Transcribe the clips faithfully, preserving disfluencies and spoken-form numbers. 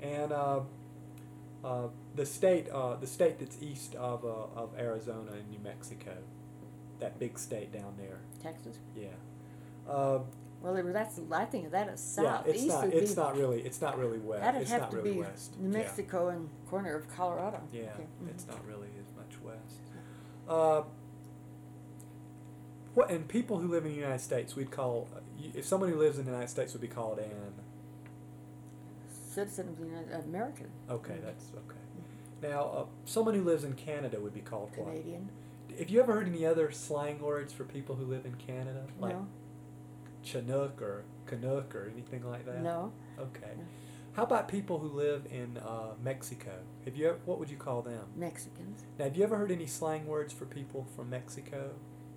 And uh, uh, the state, uh, the state that's east of uh, of Arizona and New Mexico, that big state down there. Texas. Yeah. Uh, Well, it, that's I think of that as yeah, south. it's East not. would It's be, not really. It's not really west. that'd It's have not to really be west. New Yeah. Mexico and corner of Colorado. Yeah, Okay. Mhm. it's not really as much west. Uh, what and people who live in the United States, we'd call uh, y- if someone who lives in the United States would be called an. Citizen of the United American. Okay, that's okay. Now, uh, someone who lives in Canada would be called what? Canadian. Have you ever heard any other slang words for people who live in Canada, like No. Chinook or Canuck or anything like that? No. Okay. No. How about people who live in uh, Mexico? Have you ever, what would you call them? Mexicans. Now, have you ever heard any slang words for people from Mexico?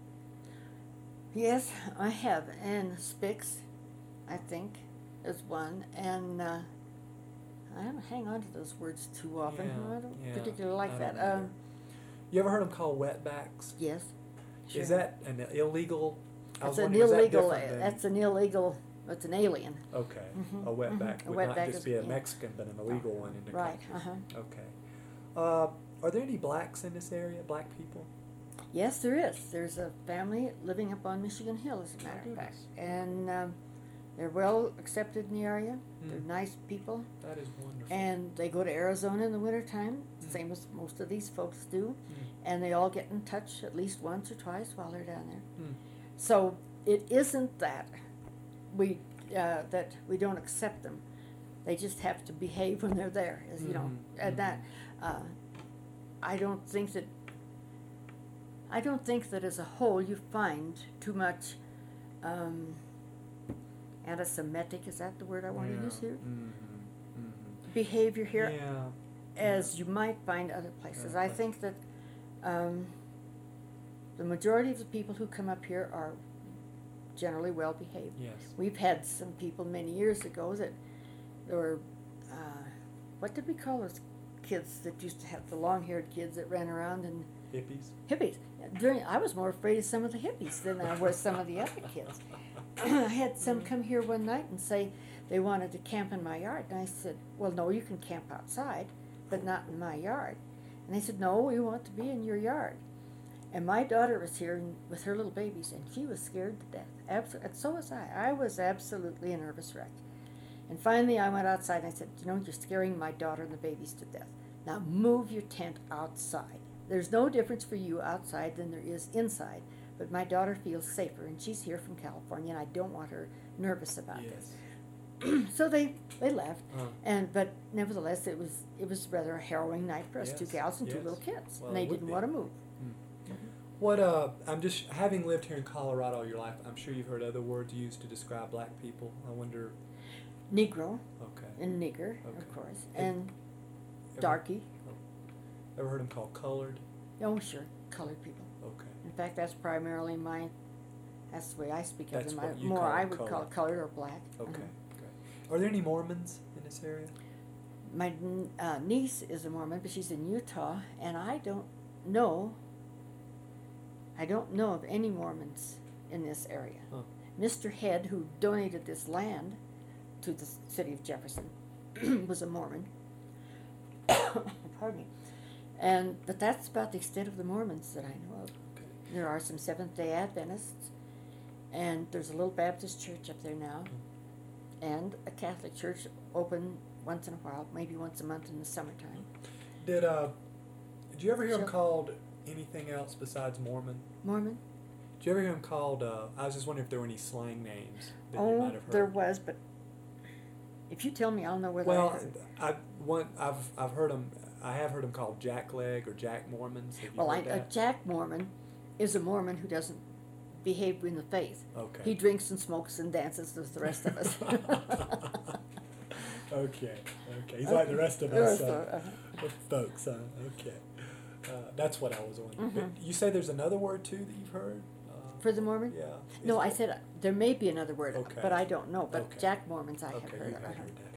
Yes, I have. And Spix, I think, is one. And uh, I don't hang on to those words too often. Yeah, I don't yeah, particularly like I that. don't either. Um, You ever heard them called wetbacks? yes. Sure. Is that an illegal? I That's was an wondering, is that illegal. different than- That's an illegal. It's an alien. Okay, Mhm, a wetback mhm. A would not wetback just is- be a yeah. Mexican, but an illegal one in the Right. country. Uh huh. Okay. Uh, are there any blacks in this area? Black people? Yes, there is. There's a family living up on Michigan Hill, as a matter Oh, of fact, goodness. and um, they're well accepted in the area. They're Hmm. nice people, That is wonderful. and they go to Arizona in the wintertime, Mm. same as most of these folks do, Mm. and they all get in touch at least once or twice while they're down there. Mm. So it isn't that we uh, that we don't accept them; they just have to behave when they're there. As you know, Mhm, and that uh, I don't think that. I don't think that as a whole you find too much um, anti-Semitic, is that the word I want Yeah. to use here? Mhm, mhm. Behavior here Yeah. as you might find other places. Other I places. think that um, the majority of the people who come up here are generally well behaved. Yes. We've had some people many years ago that there were, uh, what did we call those kids that used to have the long-haired kids that ran around and Hippies. hippies. During, I was more afraid of some of the hippies than I was some of the other kids. I had some come here one night and say they wanted to camp in my yard, and I said, well, no, you can camp outside, but not in my yard. And they said, no, we want to be in your yard. And my daughter was here with her little babies, and she was scared to death. Abs- and so was I. I was absolutely a nervous wreck. And finally, I went outside and I said, you know, you're scaring my daughter and the babies to death. Now move your tent outside. There's no difference for you outside than there is inside. But my daughter feels safer, and she's here from California, and I don't want her nervous about Yes. this. So they, they left. Uh, And but nevertheless, it was it was rather a harrowing night for us, two Yes, gals and two yes. little kids, Well, and they it would didn't be. want to move. what uh? I'm just having lived here in Colorado all your life. I'm sure you've heard other words used to describe black people. I wonder. Negro Okay. and nigger, Okay. of course, Have- and Ever, darky. Ever heard them called colored? Oh, sure, colored people. Okay. In fact, that's primarily my. That's the way I speak of That's them. I, what you more, call I them, would call colored. it colored or black. Okay. Uh-huh. Okay. Are there any Mormons in this area? My n- uh, niece is a Mormon, but she's in Utah, and I don't know. I don't know of any Mormons in this area. Huh. Mister Head, who donated this land to the city of Jefferson, was a Mormon. Pardon me. And but that's about the extent of the Mormons that I know of. Okay. There are some Seventh-day Adventists, and there's a little Baptist church up there now, and a Catholic church open once in a while, maybe once a month in the summertime. Did uh? Did you ever hear them Sure. called anything else besides Mormon? Mormon? Did you ever hear them called? Uh, I was just wondering if there were any slang names that you Oh, might have heard. there was, but if you tell me, I'll know whether I Well, heard. I one I've I've heard them. I have heard them called Jackleg or Jack Mormons. Have you Well, I, heard a that? Jack Mormon is a Mormon who doesn't behave in the faith. Okay. He drinks and smokes and dances with the rest of us. Okay. Okay. He's like the rest of The us rest uh, of- uh-huh. folks. Uh, okay. Uh, that's what I was wondering. But Mhm. you say there's another word too that you've heard. Uh, For the Mormon? Yeah. No, Is I there- said uh, there may be another word, Okay. but I don't know. But Okay. Jack Mormons I have Okay, heard you of. have uh-huh. heard that.